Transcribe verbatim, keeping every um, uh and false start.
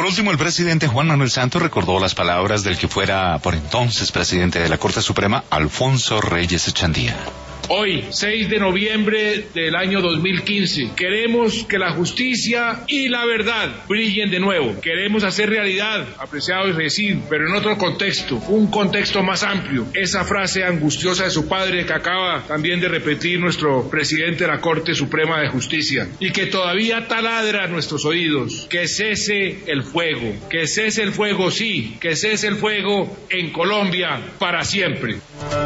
último, el presidente Juan Manuel Santos recordó las palabras del que fuera por entonces presidente de la Corte Suprema, Alfonso Reyes Echandía. Hoy, seis de noviembre del año dos mil quince, queremos que la justicia y la verdad brillen de nuevo. Queremos hacer realidad, apreciado y decir, pero en otro contexto, un contexto más amplio, esa frase angustiosa de su padre que acaba también de repetir nuestro presidente de la Corte Suprema de Justicia y que todavía taladra nuestros oídos. Que cese el fuego, que cese el fuego, sí, que cese el fuego en Colombia para siempre.